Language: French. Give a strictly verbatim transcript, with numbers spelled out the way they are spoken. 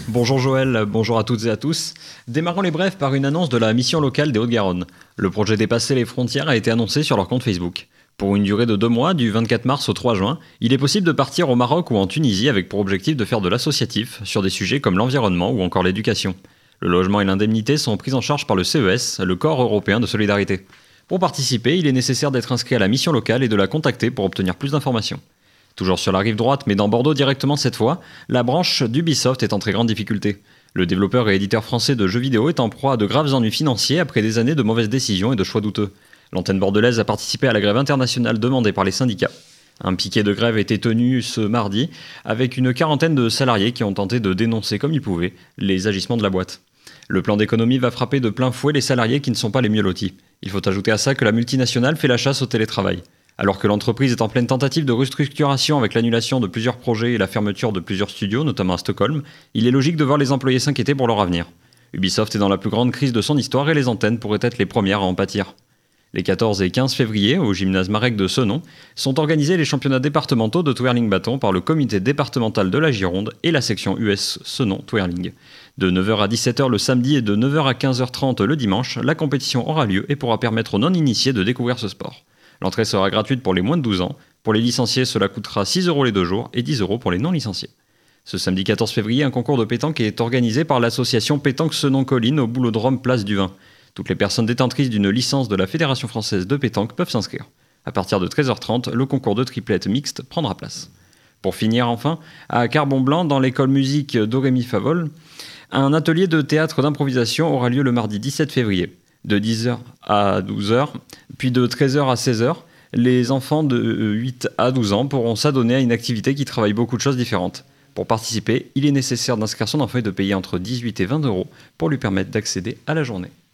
Bonjour Joël, bonjour à toutes et à tous. Démarrons les brèves par une annonce de la mission locale des Hauts-de-Garonne. Le projet Dépasser les frontières a été annoncé sur leur compte Facebook. Pour une durée de deux mois, du vingt-quatre mars au trois juin, il est possible de partir au Maroc ou en Tunisie avec pour objectif de faire de l'associatif sur des sujets comme l'environnement ou encore l'éducation. Le logement et l'indemnité sont pris en charge par le C E S, le Corps européen de solidarité. Pour participer, il est nécessaire d'être inscrit à la mission locale et de la contacter pour obtenir plus d'informations. Toujours sur la rive droite, mais dans Bordeaux directement cette fois, la branche d'Ubisoft est en très grande difficulté. Le développeur et éditeur français de jeux vidéo est en proie à de graves ennuis financiers après des années de mauvaises décisions et de choix douteux. L'antenne bordelaise a participé à la grève internationale demandée par les syndicats. Un piquet de grève a été tenu ce mardi avec une quarantaine de salariés qui ont tenté de dénoncer comme ils pouvaient les agissements de la boîte. Le plan d'économie va frapper de plein fouet les salariés qui ne sont pas les mieux lotis. Il faut ajouter à ça que la multinationale fait la chasse au télétravail. Alors que l'entreprise est en pleine tentative de restructuration avec l'annulation de plusieurs projets et la fermeture de plusieurs studios, notamment à Stockholm, il est logique de voir les employés s'inquiéter pour leur avenir. Ubisoft est dans la plus grande crise de son histoire et les antennes pourraient être les premières à en pâtir. Les quatorze et quinze février, au gymnase Marek de Senon, sont organisés les championnats départementaux de twirling bâton par le comité départemental de la Gironde et la section U S Senon Twirling. De neuf heures à dix-sept heures le samedi et de neuf heures à quinze heures trente le dimanche, la compétition aura lieu et pourra permettre aux non-initiés de découvrir ce sport. L'entrée sera gratuite pour les moins de douze ans. Pour les licenciés, cela coûtera six euros les deux jours et dix euros pour les non-licenciés. Ce samedi quatorze février, un concours de pétanque est organisé par l'association Pétanque Senon-Colline au Boulodrome Place du Vin. Toutes les personnes détentrices d'une licence de la Fédération française de pétanque peuvent s'inscrire. À partir de treize heures trente, le concours de triplette mixte prendra place. Pour finir enfin, à Carbon-Blanc, dans l'école musique d'Aurémy Favol, un atelier de théâtre d'improvisation aura lieu le mardi dix-sept février. De dix heures à douze heures, puis de treize heures à seize heures, les enfants de huit à douze ans pourront s'adonner à une activité qui travaille beaucoup de choses différentes. Pour participer, il est nécessaire d'inscrire son enfant et de payer entre dix-huit et vingt euros pour lui permettre d'accéder à la journée.